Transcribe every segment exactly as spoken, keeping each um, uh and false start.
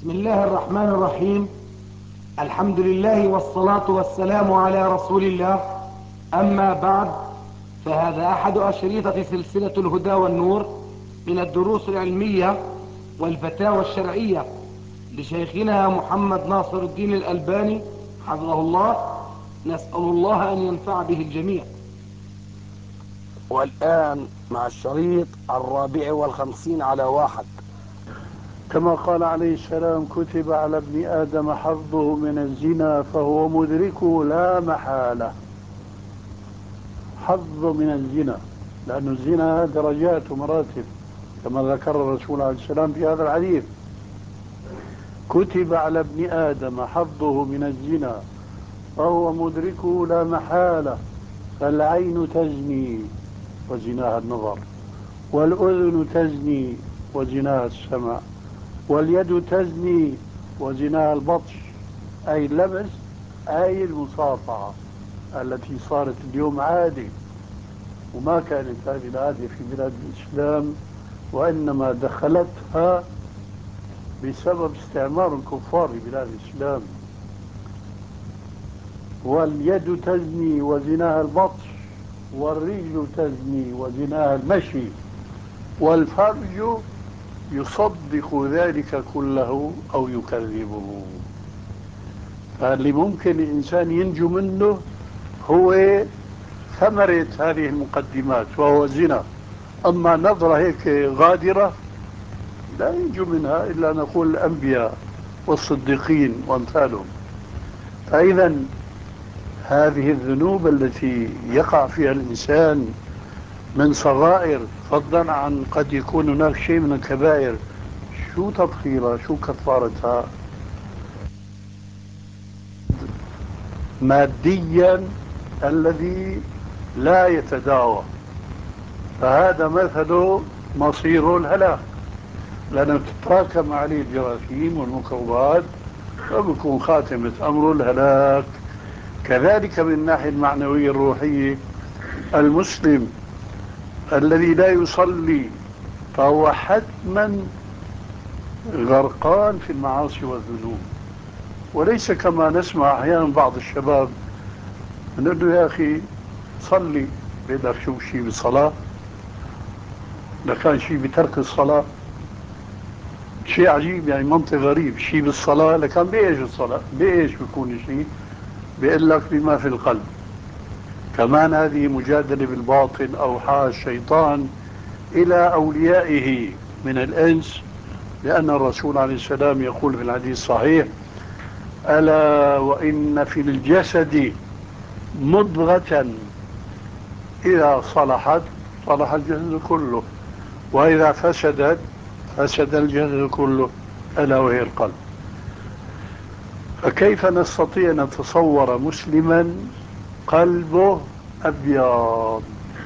بسم الله الرحمن الرحيم. الحمد لله والصلاة والسلام على رسول الله. أما بعد، فهذا أحد أشريطة سلسلة الهدى والنور من الدروس العلمية والفتاوى الشرعية لشيخنا محمد ناصر الدين الألباني حفظه الله. نسأل الله أن ينفع به الجميع. والآن مع الشريط الرابع والخمسين على واحد. كما قال عليه السلام: كتب على ابن آدم حظه من الزنا فهو مدركه لا محالة. حظ من الزنا، لأن الزنا درجات ومراتب كما ذكر الرسول عليه السلام في هذا الحديث. كتب على ابن آدم حظه من الزنا فهو مدركه لا محالة. فالعين تزني وزناها النظر، والأذن تزني وزناها السمع، واليد تزني وزناها البطش، أي اللمس، أي المصافحة التي صارت اليوم عادة، وما كانت هذه العادة في بلاد الإسلام، وإنما دخلتها بسبب استعمار الكفار في بلاد الإسلام. واليد تزني وزناها البطش، والرجل تزني وزناها المشي، والفرج يصدق ذلك كله أو يكذبه. فاللي ممكن الإنسان ينجو منه هو ثمرة هذه المقدمات وهو الزنا. أما نظرة هيك غادرة لا ينجو منها إلا نقول الأنبياء والصديقين وأمثالهم. فإذا هذه الذنوب التي يقع فيها الإنسان من صغائر، فضلا عن قد يكون هناك شيء من الكبائر، شو تطهيرها؟ شو كفارتها؟ ماديا الذي لا يتداوى، فهذا مثله مصير الهلاك، لأنه تتراكم عليه الجراثيم والميكروبات فبكون خاتمة أمره الهلاك. كذلك من الناحية المعنوية الروحية، المسلم الذي لا يصلي فهو حتما غرقان في المعاصي والذنوب، وليس كما نسمع أحيانا بعض الشباب نقول له: يا أخي صلي. بيقدر شو شيء بالصلاة؟ لكان شيء بترك الصلاة. شيء عجيب، يعني منطق غريب، شيء بالصلاة لكان بإيش الصلاة؟ بإيش بيكون شيء؟ بيقول لك بما في القلب. كمان هذه مجادلة بالباطل أوحى الشيطان إلى أوليائه من الإنس، لأن الرسول عليه السلام يقول في الحديث الصحيح: ألا وإن في الجسد مضغة إذا صلحت صلح الجسد كله، وإذا فسدت فسد الجسد كله، ألا وهي القلب. فكيف نستطيع أن نتصور مسلما قلبه أبيض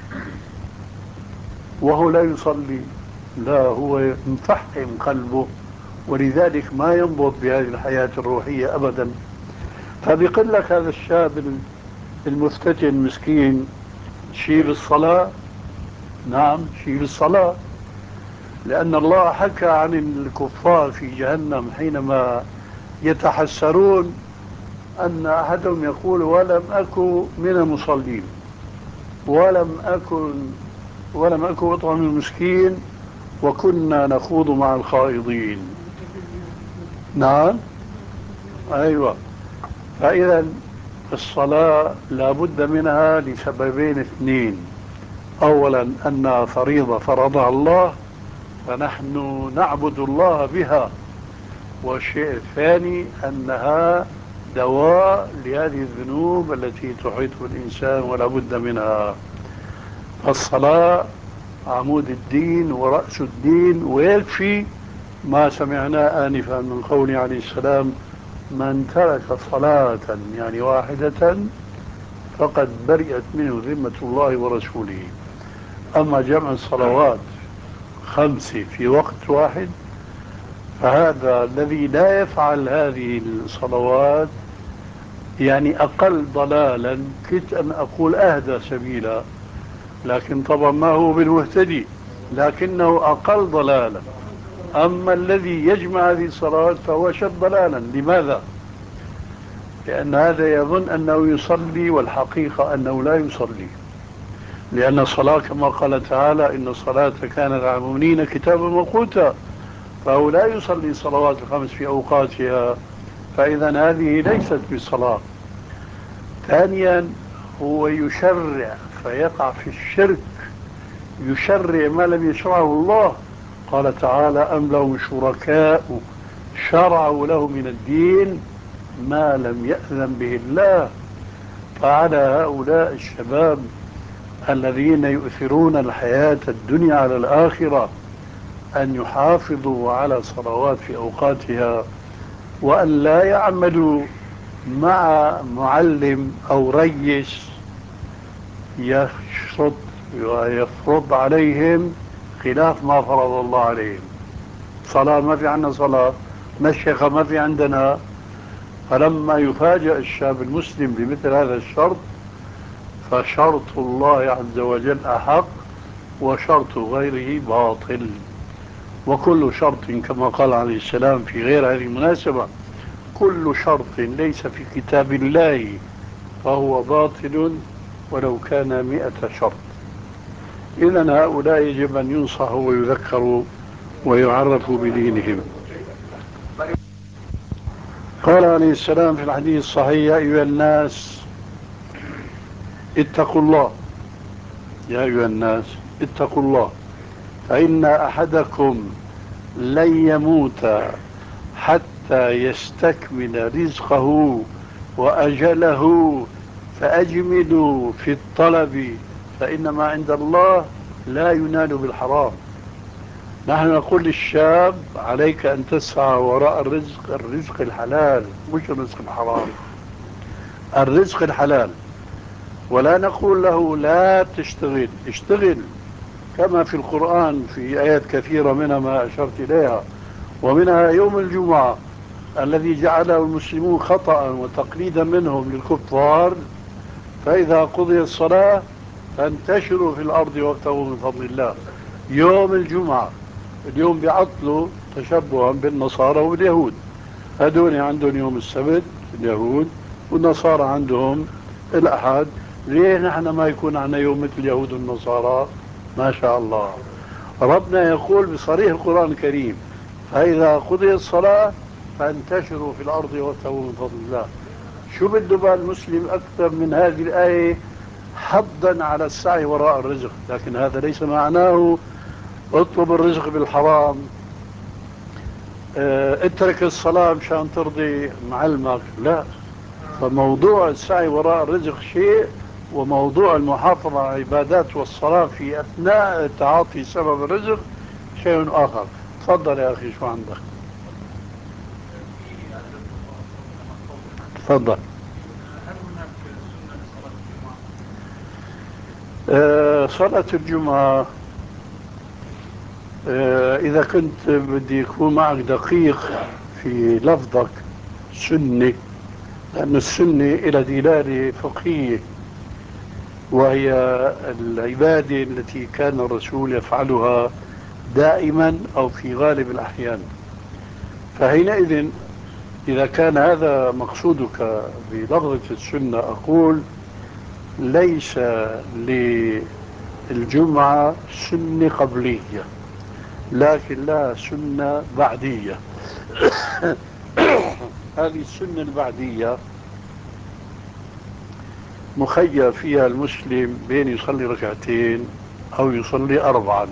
وهو لا يصلي؟ لا، هو مفحم قلبه، ولذلك ما ينبض بهذه الحياة الروحية أبدا. فبيقول لك هذا الشاب المفتتن المسكين شيء بالصلاة. نعم، شيء بالصلاة، لأن الله حكى عن الكفار في جهنم حينما يتحسرون أن أحدهم يقول: ولم أكن من المصلين، ولم أكن ولم أكن أطعم المسكين، وكنا نخوض مع الخائضين. نعم، أيوة. فإذا الصلاة لا بد منها لسببين اثنين: أولا أنها فريضة فرضها الله فنحن نعبد الله بها، والشيء الثاني أنها دواء لهذه الذنوب التي تحيط بالإنسان ولا بد منها. فالصلاة عمود الدين ورأس الدين، ويكفي ما سمعناه آنفا من قوله عليه السلام: من ترك صلاة يعني واحدة فقد برئت منه ذمة الله ورسوله. أما جمع الصلوات خمسة في وقت واحد، فهذا الذي لا يفعل هذه الصلوات يعني أقل ضلالا، كنت أن أقول أهدى سبيلا، لكن طبعا ما هو بالمهتدي، لكنه أقل ضلالا. أما الذي يجمع هذه الصلوات فهو شد ضلالا. لماذا؟ لأن هذا يظن أنه يصلي والحقيقة أنه لا يصلي، لأن الصلاة كما قال تعالى إن الصلاة كانت على المؤمنين كتابا موقوتا، فهو لا يصلي الصلوات الخمس في أوقاتها، فإذا هذه ليست بصلاة. ثانيا هو يشرع فيقع في الشرك، يشرع ما لم يشرعه الله. قال تعالى أم لهم شركاء شرعوا له من الدين ما لم يأذن به الله. فعلى هؤلاء الشباب الذين يؤثرون الحياة الدنيا على الآخرة أن يحافظوا على صلوات في أوقاتها، وأن لا يعملوا مع معلم أو ريس يشرط ويفرض عليهم خلاف ما فرض الله عليهم. صلاة ما في عندنا صلاة، مشيخة ما في عندنا. فلما يفاجأ الشاب المسلم بمثل هذا الشرط فشرط الله عز وجل أحق وشرط غيره باطل. وكل شرط كما قال عليه السلام في غير هذه المناسبة كل شرط ليس في كتاب الله فهو باطل ولو كان مئة شرط. إذن هؤلاء يجب أن ينصحوا ويذكروا ويعرفوا بدينهم. قال عليه السلام في الحديث الصحيح يا أيها الناس اتقوا الله، يا أيها الناس اتقوا الله فإن أحدكم لن يموت حتى يستكمل رزقه وأجله فأجملوا في الطلب فإن ما عند الله لا ينال بالحرام. نحن نقول للشاب عليك أن تسعى وراء الرزق، الرزق الحلال مش الرزق الحرام، الرزق الحلال. ولا نقول له لا تشتغل، اشتغل كما في القرآن في آيات كثيرة منها ما أشرت إليها، ومنها يوم الجمعة الذي جعله المسلمون خطأ وتقليدا منهم للكفار فإذا قضي الصلاة فانتشروا في الأرض وابتغوا من فضل الله. يوم الجمعة اليوم بيعطلوا تشبها بالنصارى واليهود، هدول عندهم يوم السبت اليهود والنصارى عندهم الأحد. ليه نحن ما يكون عنا يوم مثل اليهود والنصارى؟ ما شاء الله. ربنا يقول بصريح القرآن الكريم فإذا قضي الصلاة فانتشروا في الأرض وابتغوا من فضل الله. شو بده بقى المسلم أكثر من هذه الآية حضا على السعي وراء الرزق؟ لكن هذا ليس معناه اطلب الرزق بالحرام، اه اترك الصلاة مشان ترضي معلمك، لا. فموضوع السعي وراء الرزق شيء، وموضوع المحافظة على العبادات والصلاة في أثناء تعاطي سبب الرزق شيء آخر. تفضل يا أخي شو عندك؟ تفضل. أه صلاة الجمعة أه إذا كنت بدي يكون معك دقيق في لفظك سنة، لأن السنة إلى دلالة فقهية وهي العبادة التي كان الرسول يفعلها دائما أو في غالب الأحيان. فحينئذ إذا كان هذا مقصودك بلفظة السنة أقول ليس للجمعة سنة قبلية لكن لها سنة بعدية. هذه السنة البعدية مخير فيها المسلم بين يصلي ركعتين أو يصلي أربعا،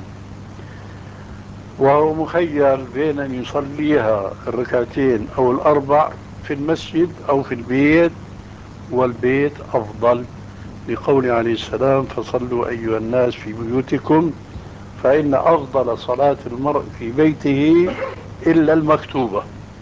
وهو مخير بين أن يصليها الركعتين أو الأربع في المسجد أو في البيت، والبيت أفضل لقول عليه السلام فصلوا أيها الناس في بيوتكم فإن أفضل صلاة المرء في بيته إلا المكتوبة.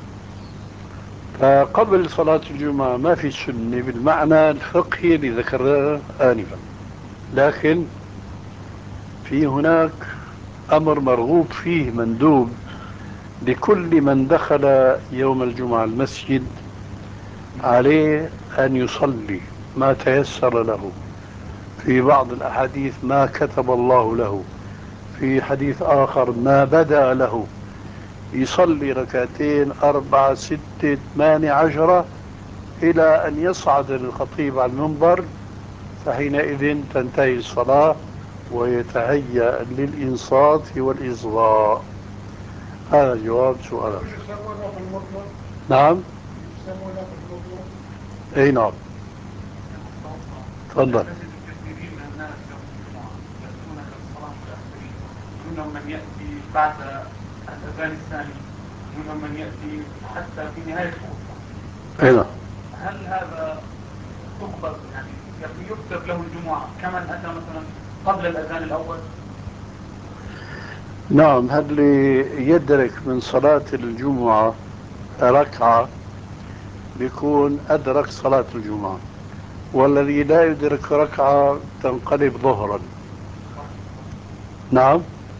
فقبل صلاة الجمعة ما في سنة بالمعنى الفقهي اللي ذكرناه آنفا، لكن في هناك أمر مرغوب فيه مندوب لكل من دخل يوم الجمعة المسجد عليه أن يصلي ما تيسر له، في بعض الأحاديث ما كتب الله له، في حديث آخر ما بدا له. يصلي ركعتين أربعة ستة ثمانية عشرة إلى أن يصعد الخطيب على المنبر، فحينئذ تنتهي الصلاة ويتهيأ للإنصات والإصغاء. هذا جواب سؤالك. يسمونه في المطلق. نعم. يسمونه في المطلق. اي نعم. تفضل. تجد كثيرين من الناس يوم الجمعة يأتون للصلاة متأخرين، منهم من يأتي بعد الأذان الثاني، منهم من يأتي حتى في نهاية الخطبة. اي نعم. هل هذا تقبل يعني يكتب له الجمعة كمن أتى مثلا قبل الأذان الأول؟ نعم، اللي يدرك من صلاة الجمعة ركعة بيكون أدرك صلاة الجمعة، والذي لا يدرك ركعة تنقلب ظهرا. نعم.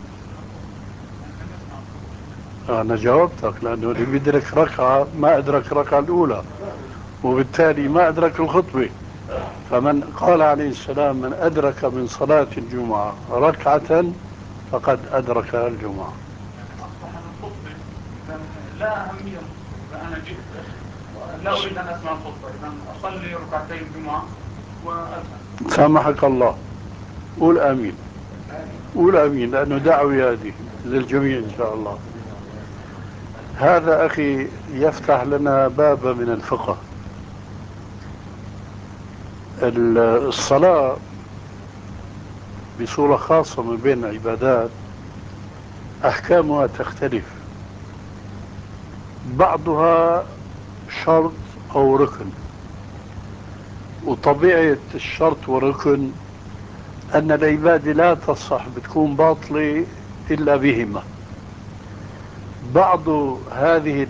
أنا جاوبتك، لأنه اللي بيدرك ركعة ما أدرك ركعة الأولى، وبالتالي ما أدرك الخطبة. فمن قال عليه السلام: من أدرك من صلاة الجمعة ركعة فقد أدرك الجمعة. أصبح الخطبة إذا لا أهمية الخطبة، إذا أنا جئت لا أريد أن أسمع الخطبة، إذا أصلي ركعتي الجمعة وأذهب. سامحك الله، قول آمين. قول آمين، لأنه دعوة هذه للجميع إن شاء الله. هذا أخي يفتح لنا بابا من الفقه. الصلاة بصورة خاصة من بين العبادات أحكامها تختلف، بعضها شرط أو ركن، وطبيعة الشرط والركن أن العبادة لا تصح، بتكون باطلة إلا بهما. بعض هذه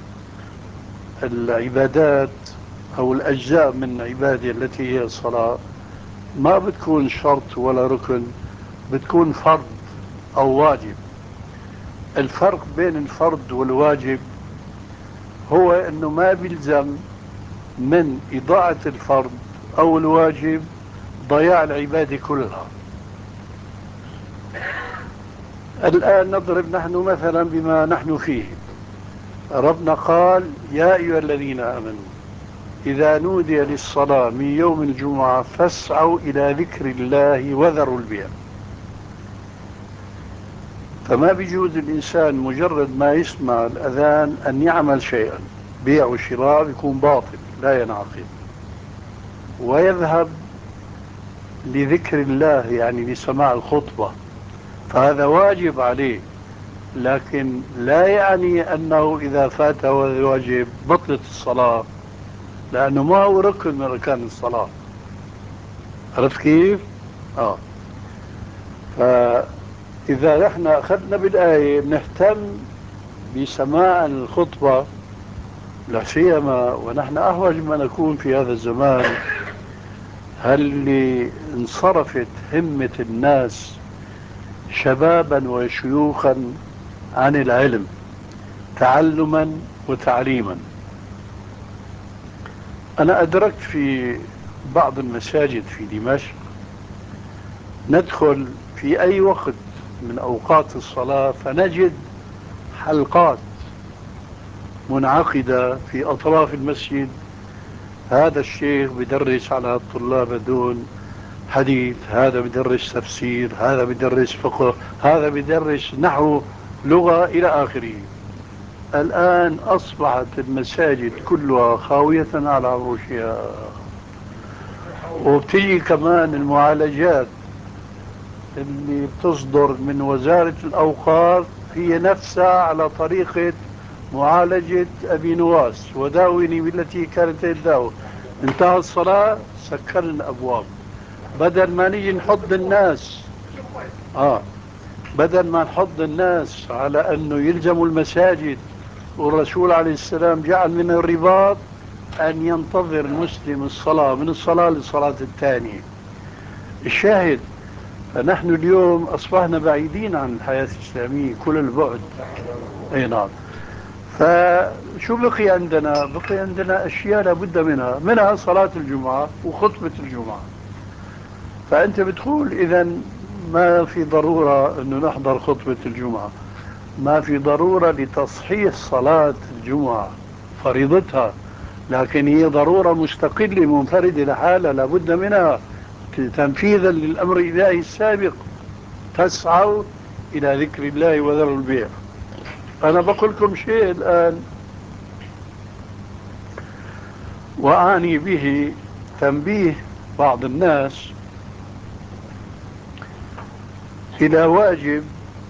العبادات أو الأجزاء من العبادة التي هي الصلاة ما بتكون شرط ولا ركن، بتكون فرض أو واجب. الفرق بين الفرض والواجب هو أنه ما بيلزم من إضاعة الفرض أو الواجب ضياع العبادة كلها. الآن نضرب نحن مثلا بما نحن فيه. ربنا قال: يا أيها الذين آمنوا إذا نودي للصلاة من يوم الجمعة فاسعوا إلى ذكر الله وذروا البيع. فما بيجوز الإنسان مجرد ما يسمع الأذان أن يعمل شيئا، بيع وشراء بيكون باطل لا ينعقد، ويذهب لذكر الله يعني لسماع الخطبة، فهذا واجب عليه، لكن لا يعني أنه إذا فاته الواجب بطلت الصلاة، لأنه ما هو ركن من أركان الصلاة. عرفت كيف؟ آه. فإذا نحن أخذنا بالآية بنهتم بسماع الخطبة، لا سيما ونحن أحوج ما نكون في هذا الزمان، هل انصرفت همة الناس شبابا وشيوخا عن العلم تعلما وتعليما. أنا أدركت في بعض المساجد في دمشق ندخل في أي وقت من أوقات الصلاة فنجد حلقات منعقدة في أطراف المسجد. هذا الشيخ بدرس على الطلاب دون حديث، هذا بدرس تفسير، هذا بدرس فقه، هذا بدرس نحو، لغة، إلى آخره. الآن أصبحت المساجد كلها خاوية على عروشها، وبتيجي كمان المعالجات اللي بتصدر من وزارة الأوقاف هي نفسها على طريقة معالجة أبي نواس: وداوني بالتي كانت تداوي. انتهى الصلاة سكرنا الأبواب، بدل ما نيجي نحض الناس آه بدل ما نحض الناس على أنه يلزموا المساجد، والرسول عليه السلام جعل من الرباط أن ينتظر المسلم الصلاة من الصلاة للصلاة الثانية. الشاهد، فنحن اليوم أصبحنا بعيدين عن الحياة الإسلامية كل البعد. أي نعم. فشو بقي عندنا؟ بقي عندنا أشياء لابد منها، منها صلاة الجمعة وخطبة الجمعة. فأنت بتقول إذن ما في ضرورة أنه نحضر خطبة الجمعة. ما في ضرورة لتصحيح صلاة الجمعة فريضتها، لكن هي ضرورة مستقلة منفردة لحالها لابد منها تنفيذا للأمر الإلهي السابق. تسعوا إلى ذكر الله وذروا البيع. أنا بقول لكم شيء الآن وأعني به تنبيه بعض الناس إلى واجب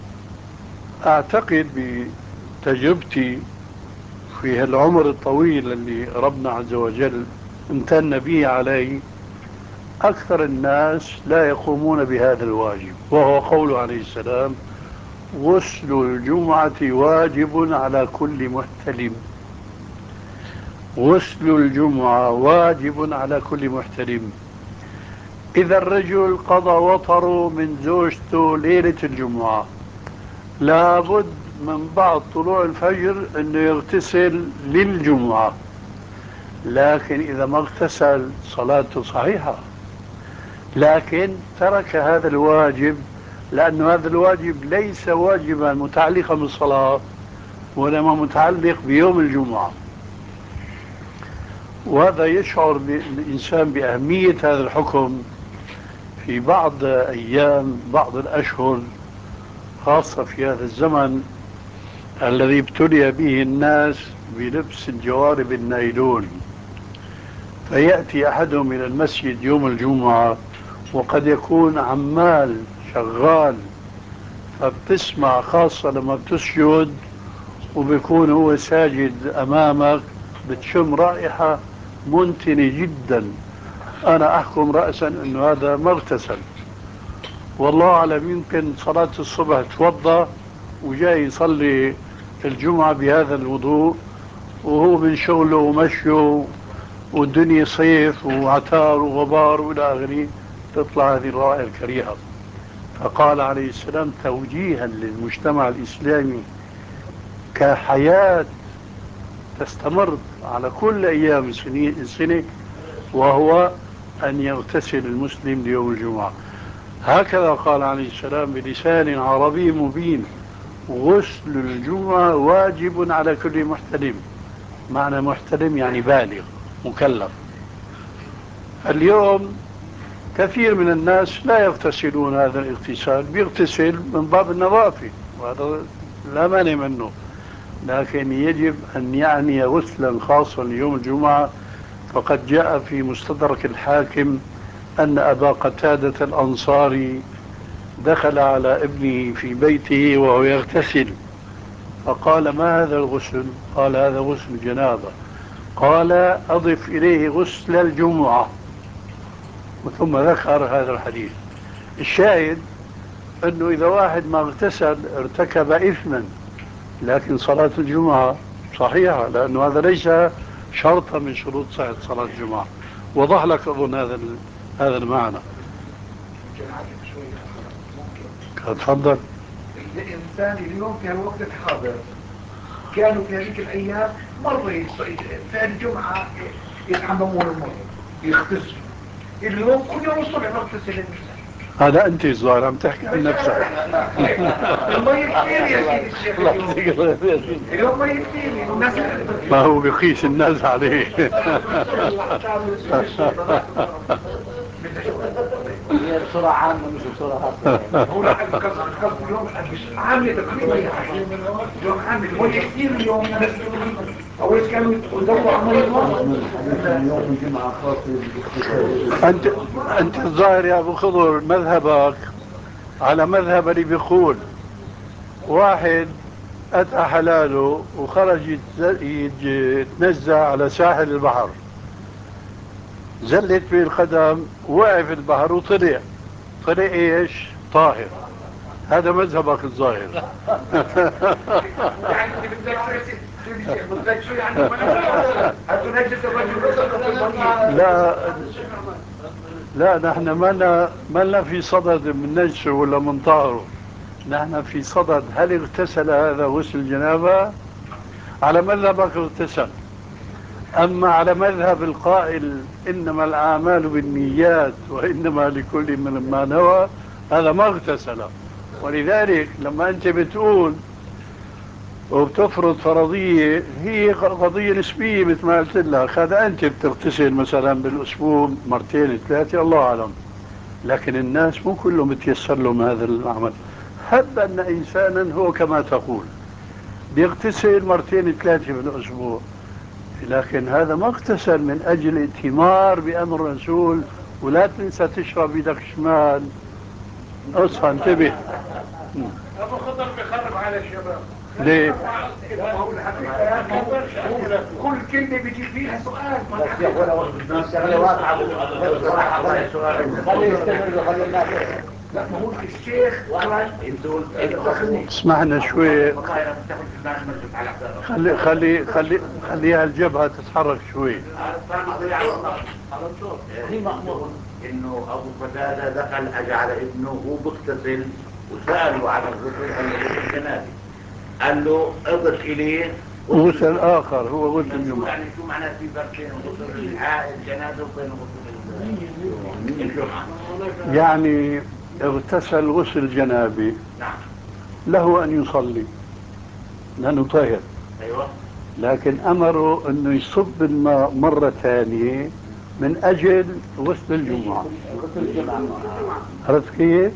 أعتقد بتجربتي في العمر الطويل اللي ربنا عز وجل امتن به عليه، أكثر الناس لا يقومون بهذا الواجب، وهو قوله عليه السلام: غسل الجمعة واجب على كل محتلم. غسل الجمعة واجب على كل محتلم. إذا الرجل قضى وطره من زوجته ليلة الجمعة لابد من بعد طلوع الفجر أنه يغتسل للجمعة، لكن إذا ما اغتسل صلاته صحيحة، لكن ترك هذا الواجب لأن هذا الواجب ليس واجبا متعلقا بالصلاة وإنما متعلق بيوم الجمعة. وهذا يشعر الإنسان بأهمية هذا الحكم في بعض أيام بعض الأشهر، خاصة في هذا الزمن الذي ابتلي به الناس بلبس الجوارب النايلون. فيأتي أحدهم إلى المسجد يوم الجمعة وقد يكون عمال شغال، فبتسمع خاصة لما بتسجد وبيكون هو ساجد أمامك بتشم رائحة منتنة جدا. أنا أحكم رأسا أنه هذا ما اغتسل، والله أعلم يمكن صلاة الصبح توضى وجاي يصلي الجمعة بهذا الوضوء وهو من شغله ومشيه والدنيا صيف وعتار وغبار وإلى آخره، تطلع هذه الرائحة الكريهة. فقال عليه السلام توجيها للمجتمع الإسلامي كحياة تستمر على كل أيام السنة، وهو أن يغتسل المسلم ليوم الجمعة. هكذا قال عليه السلام بلسان عربي مبين: غسل الجمعة واجب على كل محتلم. معنى محتلم يعني بالغ مكلف. اليوم كثير من الناس لا يغتسلون هذا الاغتسال، بيغتسل من باب النظافة وهذا لا مانع منه، لكن يجب أن يعني غسلا خاصا ليوم الجمعة. فقد جاء في مستدرك الحاكم أن أبا قتادة الأنصاري دخل على ابنه في بيته وهو يغتسل، فقال: ما هذا الغسل؟ قال: هذا غسل جنابة. قال: أضف إليه غسل الجمعة. ثم ذكر هذا الحديث. الشاهد أنه إذا واحد ما اغتسل ارتكب إثما، لكن صلاة الجمعة صحيحة، لأنه هذا ليس شرطا من شروط صحة صلاة الجمعة. وضح لك أظن هذا هذا المعنى. تفضل. الإنسان اليوم في الوقت الحاضر كانوا في هذيك الأيام مرة في الجمعة يتعممون المرة يغتسلوا. اليوم كل يوم الصبح نغتسل النساء. هذا أنت الظاهر عم تحكي عن نفسك. المية كثير يا سيدي الشيخ اليوم. اليوم مية كثير والناس ما هو بقيس الناس عليه. هي بسرعة عامة مش بسرعة خاصة. هو لا قصد اليوم عامة تقريبا يعني اليوم عامة المية كثير اليوم. أول كانوا يدوروا على اليوم الجمعة خاصة. أنت أنت الظاهر يا أبو خضر مذهبك على مذهب اللي بيقول واحد أتى حلاله وخرج يتنزع على ساحل البحر، زلت به القدم، وقع في البحر وطلع، طلع ايش؟ طاهر. هذا مذهبك الظاهر. لا لا، نحن ما لنا في صدد من نجسه ولا من طهره، نحن في صدد هل اغتسل هذا غسل الجنابة؟ على مذهبك اغتسل. أما على مذهب القائل إنما الأعمال بالنيات وإنما لكل من ما نوى، هذا ما اغتسل. ولذلك لما أنت بتقول وبتفرض فرضية هي قضية نسبية مثل ما قلت لك. هذا أنت بتغتسل مثلا بالأسبوع مرتين ثلاثة الله أعلم، لكن الناس مو كلهم بتيسر لهم هذا العمل. هب أن إنسانا هو كما تقول بيغتسل مرتين ثلاثة بالأسبوع، لكن هذا ما اغتسل من أجل ائتمار بأمر الرسول. ولا تنسى تشرب يدك شمال. اصحى انتبه. ابو خضر بيخرب على الشباب. ليه؟ كل كلمة بيجي فيها سؤال. لا ما هو الشيخ اسمعنا شوي. خلي خلي خلي خليها الجبهة تتحرك شوي. في مأمور انه ابو قتادة دخل اجى على ابنه وهو بيغتسل وسأله على الغسل، قال له غسل جنابي، قال له اضف اليه غسل اخر هو غسل الجمعة. يعني شو معناه في فرق بين غسل الجنابه وبين غسل الجمعة؟ يعني اغتسل غسل جنابي نعم له ان يصلي لانه طاهر، ايوه، لكن امره انه يصب الماء مرة ثانية من اجل غسل الجمعة. غسل الجمعة. عرفت كيف؟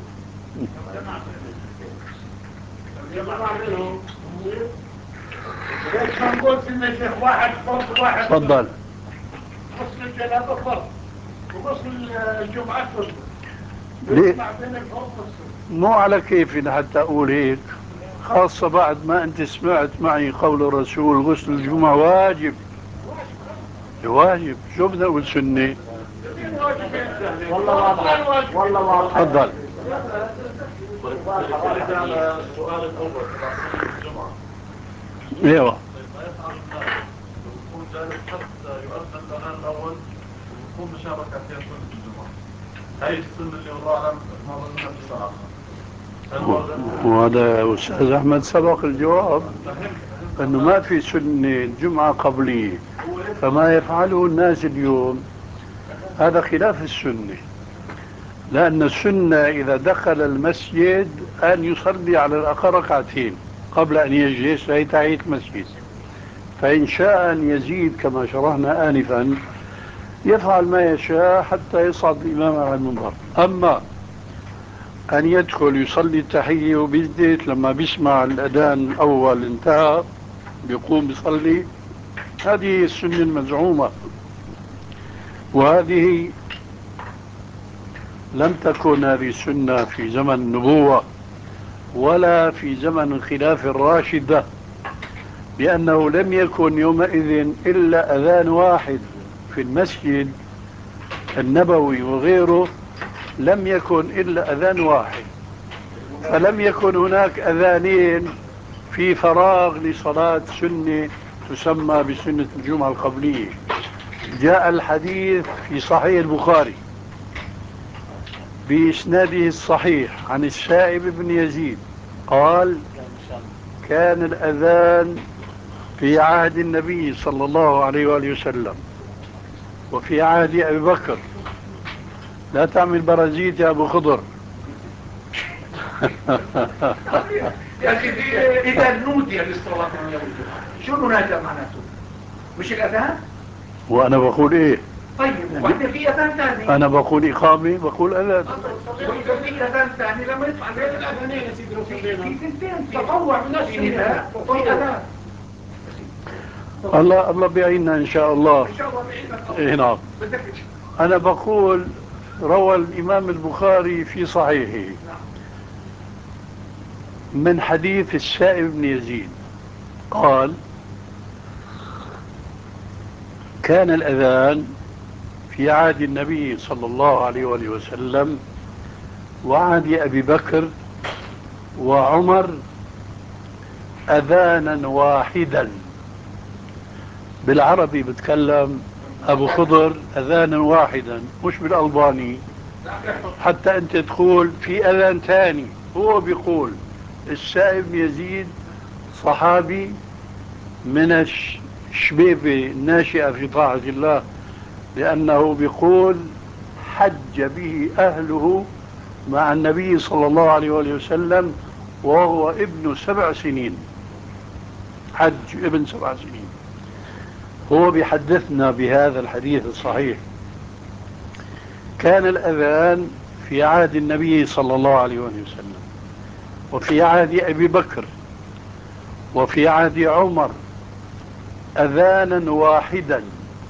ليش ما نقول في شيخ واحد فرض واحد؟ تفضل. غسل الجنابة فرض وغسل الجمعة فرض. ليه؟ بيطلع بين الفرض والسنة. مو على كيفي حتى اقول هيك، خاصة بعد ما انت سمعت معي قول الرسول غسل الجمعة واجب. واجب، شو بدنا نقول سنة؟ والله واضح والله واضح. تفضل. السؤال الأول تبع صلاة الجمعة. ايوه. ما يفعل الناس ويكون جالس حتى يؤذن الأذان الأول ويكون مشان ركعتين سنة الجمعة. هاي السنة اللي والله أعلم ما ظنها في صلاة. وهذا أستاذ أحمد سبق الجواب أنه ما في سنة جمعة قبلية، فما يفعله الناس اليوم هذا خلاف السنة. لأن السنة إذا دخل المسجد أن يصلي على الأقل ركعتين قبل أن يجلس، هي تحية المسجد. فإن شاء أن يزيد كما شرحنا آنفا يفعل ما يشاء حتى يصعد الإمام على المنبر. أما أن يدخل يصلي التحية وبيزدت لما بيسمع الأذان الأول انتهى بيقوم بيصلي، هذه السنة المزعومة، وهذه لم تكن هذه السنة في زمن النبوة ولا في زمن الخلافة الراشدة، لأنه لم يكن يومئذ إلا أذان واحد في المسجد النبوي وغيره، لم يكن إلا أذان واحد، فلم يكن هناك أذانين في فراغ لصلاة سنة تسمى بسنة الجمعة القبلية. جاء الحديث في صحيح البخاري بإسناده الصحيح عن السائب بن يزيد قال: كان الأذان في عهد النبي صلى الله عليه وآله وسلم وفي عهد أبي بكر. لا تعمل برازيت يا أبو خضر. يا أخي إذا نودي للصلاة من يوم الجمعة شو ننادى معناته؟ مش الأذان؟ وأنا بقول إيه؟ طيب وبعدين في أذان ثاني. أنا بقول إقامة بقول أذان. في أذان ثاني لما يطلع بين الأذانين يا سيدي لو صلينا في ثنتين تطوع من السنة وفي أذان. الله الله بيعيننا إن شاء الله. إن شاء الله بيعينك. إيه نعم. أنا بقول روى الإمام البخاري في صحيحه من حديث السائب بن يزيد قال: كان الأذان في عهد النبي صلى الله عليه وآله وسلم وعهد أبي بكر وعمر أذانا واحدا. بالعربي بتكلم أبو خضر أذانا واحدا، مش بالألباني حتى أنت تقول في أذان ثاني. هو بيقول السائب يزيد صحابي من الشبيبة الناشئة في طاعة الله، لأنه بيقول حج به أهله مع النبي صلى الله عليه وآله وسلم وهو ابن سبع سنين. حج ابن سبع سنين. هو بيحدثنا بهذا الحديث الصحيح: كان الأذان في عهد النبي صلى الله عليه وسلم، وفي عهد أبي بكر، وفي عهد عمر، أذانا واحدا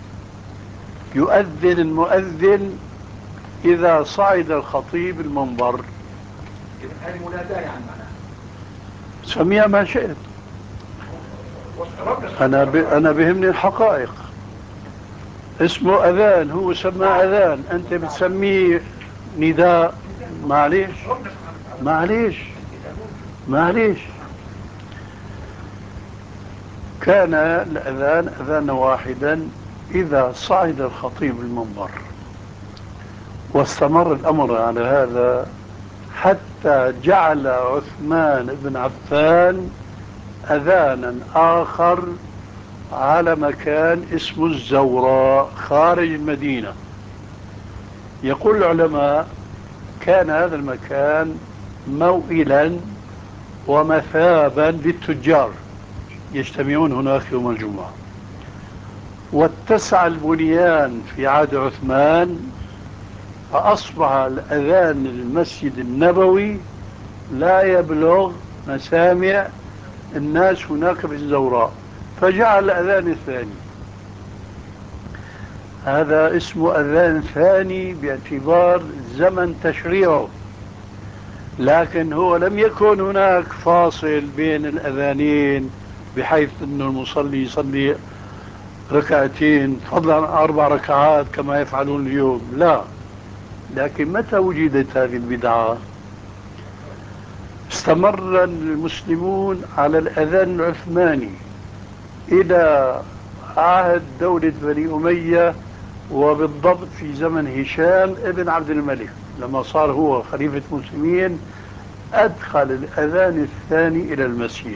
يؤذن المؤذن إذا صعد الخطيب المنبر. هذه مناداة يعني معناها. سميها ما شئت، أنا ب... أنا بهمني الحقائق. اسمه أذان، هو سمى أذان، أنت بتسميه نداء. معليش معليش معليش كان الأذان أذانا واحدا إذا صعد الخطيب المنبر، واستمر الأمر على هذا حتى جعل عثمان بن عفان أذانا آخر على مكان اسمه الزوراء خارج المدينة. يقول العلماء: كان هذا المكان موئلا ومثابا للتجار يجتمعون هناك يوم الجمعة. واتسع البنيان في عهد عثمان، فأصبح الأذان المسجد النبوي لا يبلغ مسامع الناس هناك في الزوراء، فجعل الأذان الثاني. هذا اسمه أذان ثاني باعتبار زمن تشريعه، لكن هو لم يكن هناك فاصل بين الأذانين بحيث أن المصلي يصلي ركعتين فضلا عن أربع ركعات كما يفعلون اليوم، لا. لكن متى وجدت هذه البدعة؟ استمر المسلمون على الأذان العثماني إلى عهد دولة بني أمية، وبالضبط في زمن هشام ابن عبد الملك لما صار هو خليفة المسلمين، أدخل الأذان الثاني إلى المسجد.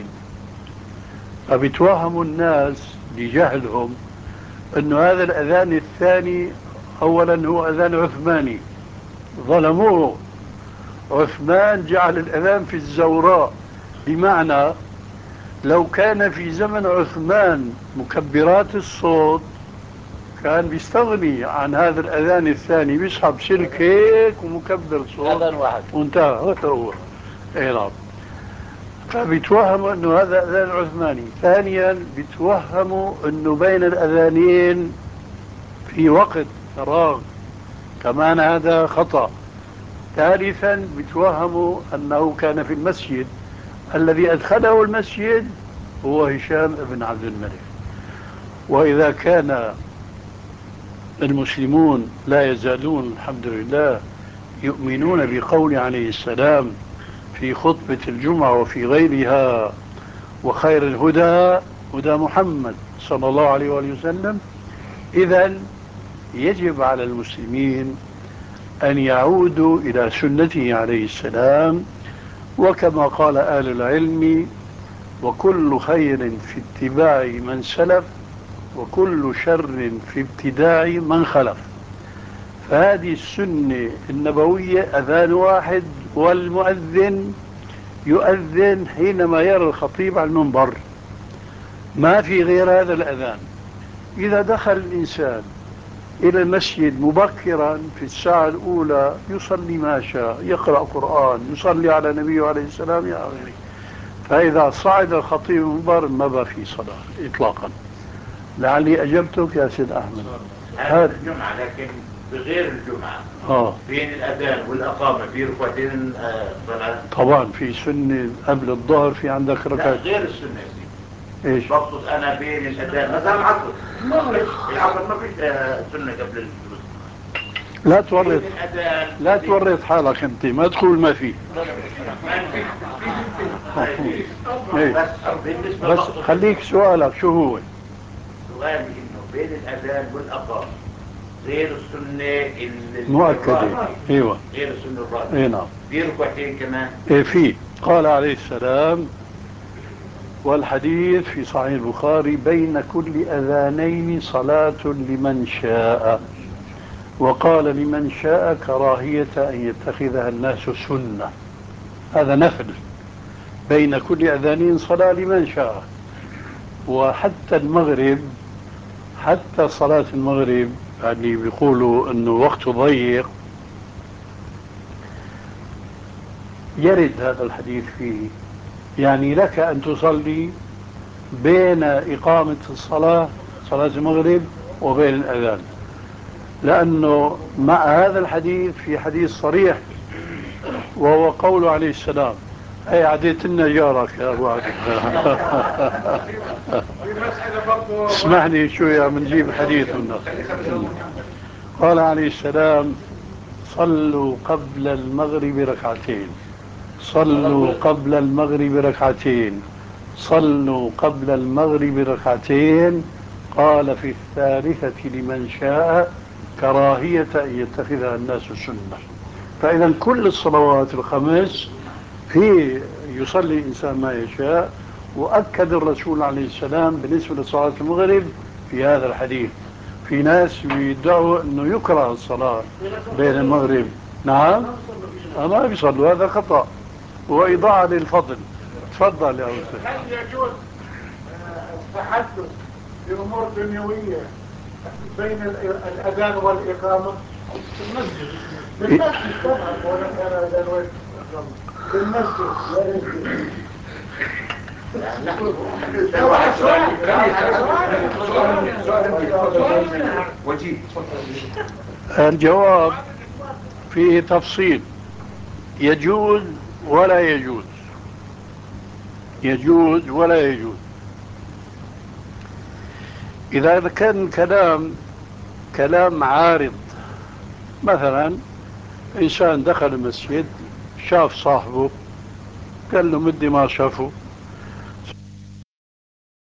فبيتوهموا الناس لجهلهم أن هذا الأذان الثاني أولا هو أذان عثماني، ظلموه. عثمان جعل الأذان في الزوراء، بمعنى لو كان في زمن عثمان مكبرات الصوت كان بيستغني عن هذا الأذان الثاني، بيسحب سلك هيك ومكبر صوت أذان واحد وانتهى. هذا هو. اي نعم. فبيتوهموا انه هذا اذان عثماني. ثانيا بيتوهموا انه بين الاذانين في وقت فراغ، كمان هذا خطأ. ثالثا بيتوهموا انه كان في المسجد، الذي ادخله المسجد هو هشام بن عبد الملك. واذا كان المسلمون لا يزالون الحمد لله يؤمنون بقول عليه السلام في خطبة الجمعة وفي غيرها: وخير الهدى هدى محمد صلى الله عليه وآله وسلم، إذن يجب على المسلمين أن يعودوا إلى سنته عليه السلام. وكما قال أهل العلم: وكل خير في اتباع من سلف، وكل شر في ابتداع من خلف. فهذه السنة النبوية أذان واحد، والمؤذن يؤذن حينما يرى الخطيب على المنبر، ما في غير هذا الأذان. إذا دخل الإنسان إلى المسجد مبكرا في الساعة الأولى يصلي ما شاء، يقرأ قرآن، يصلي على نبيه عليه السلام إلى آخره. فإذا صعد الخطيب المنبر ما بقى في صلاة إطلاقا. لعلي أجبتك يا سيد أحمد. هذا الجمعة، لكن بغير الجمعة آه. بين الأذان والأقامة في ركعتين آه صلاة. طبعا في سنة قبل الظهر، في عندك لا ركعة. غير السنة دي. ايش؟ بقصد أنا بين الأذان مثلا العصر، العصر ما فيش آه سنة قبل الجمعة. لا تورط بين الأذان لا تورط حالك انت، ما تقول ما في. إيه. بس بالنسبة بس بقصد خليك سؤالك شو هو؟ سؤالي إنه بين الأذان والأقامة غير السنة مؤكدة. ايوه غير السنة الراتبة. اي نعم. في ركعتين كمان. ايه في. قال عليه السلام، والحديث في صحيح البخاري: بين كل اذانين صلاة لمن شاء. وقال لمن شاء كراهية ان يتخذها الناس سنة. هذا نفل. بين كل اذانين صلاة لمن شاء. وحتى المغرب، حتى صلاة المغرب يعني بيقولوا انه وقته ضيق، يرد هذا الحديث فيه. يعني لك ان تصلي بين اقامة الصلاة، صلاة المغرب، وبين الاذان، لانه مع هذا الحديث في حديث صريح وهو قوله عليه السلام. هي عديت لنا جارك يا ابو عبد اسمحني شوية بنجيب حديث منه. قال عليه السلام: صلوا قبل المغرب ركعتين، صلوا قبل المغرب ركعتين، صلوا قبل المغرب ركعتين. قال في الثالثة لمن شاء كراهية أن يتخذها الناس سنة. فإذا كل الصلوات الخمس في يصلي الإنسان ما يشاء. وأكد الرسول عليه السلام بالنسبة لصلاة المغرب في هذا الحديث. في ناس بيدعوا أنه يكره الصلاة بين المغرب. نعم، ما بيصلوا، هذا خطأ وإضاعة للفضل. تفضل يا أستاذ. هل يجوز التحدث بأمور دنيوية بين الأذان والإقامة؟ في المسجد. بالمسجد طبعا، ولا كان أذان وإقامة بالمسجد. الجواب فيه تفصيل، يجوز ولا يجوز، يجوز ولا يجوز. إذا كان كلام كلام عارض، مثلا إنسان دخل المسجد شاف صاحبه قال له مدي ما شافه